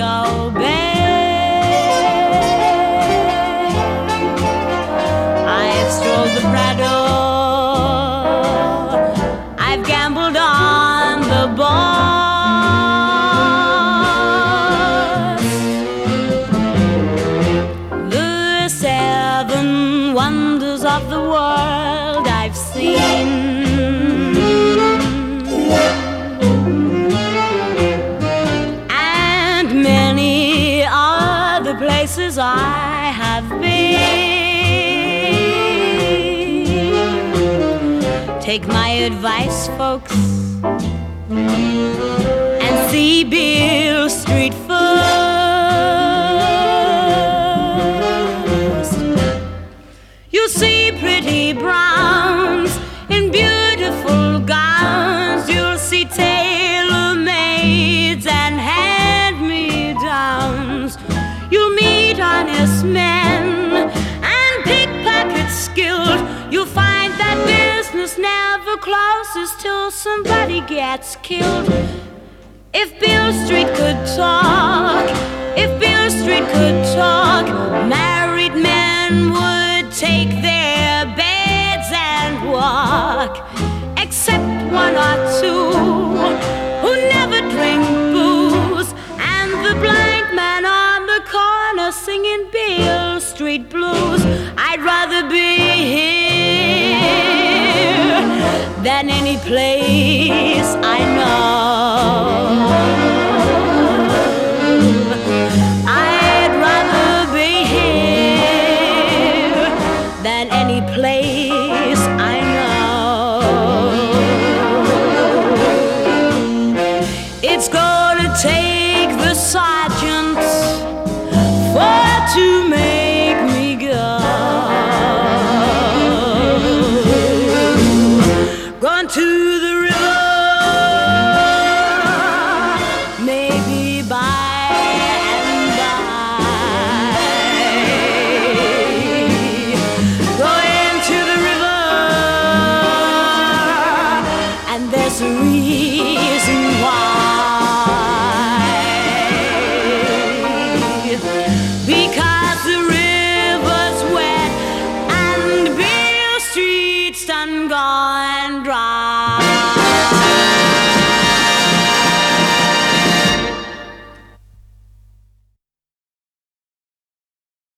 Chicago Bay. I've strolled the Prado, I've gambled on the boss. The seven wonders of the world I've seen, many are the places I have been. Take my advice, folks, and see Beale Street first. You'll see pretty browns in beautiful gowns. You'll see tailor-maids and hand-me-downs. You'll meet honest men and pickpockets skilled. You'll find that business never closes till somebody gets killed. If Beale Street could talk, if Beale Street could talk, married men would take their beds and walk. Except one or two who never drink booze, and the blind man on the corner singing Beale Street blues. I'd rather be here than any place I know. I'd rather be here than any place I know. It's gonna take the sergeant to make me go. Going to